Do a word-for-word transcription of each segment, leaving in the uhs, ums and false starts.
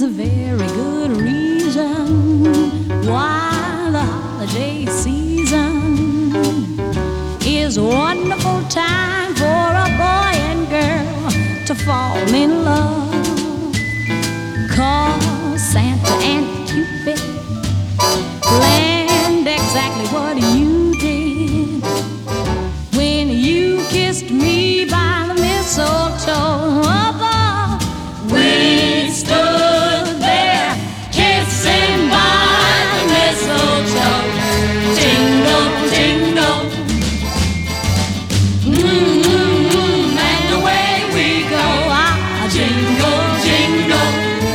There's a very good reason why the holiday season is a wonderful time for a boy and girl to fall in love. 'Cause Santa and Cupid planned exactly what you did when you kissed me by the mistletoe above. We stood there kissing by the mistletoe. Jingle, jingle, mm-hmm, and away we go. Ah, jingle, jingle,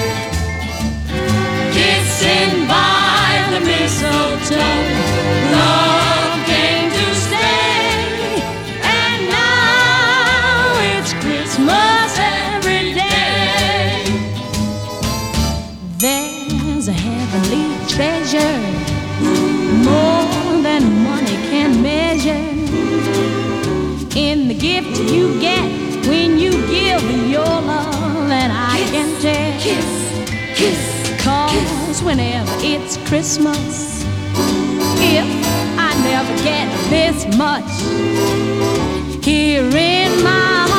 kissing by the mistletoe. Love came to stay, and now it's Christmas every day. There's a heavenly treasure more than money can measure in the gift you get when you give your love, and I kiss, can tell. Kiss, kiss, 'cause whenever it's Christmas, if I never get this much here in my heart,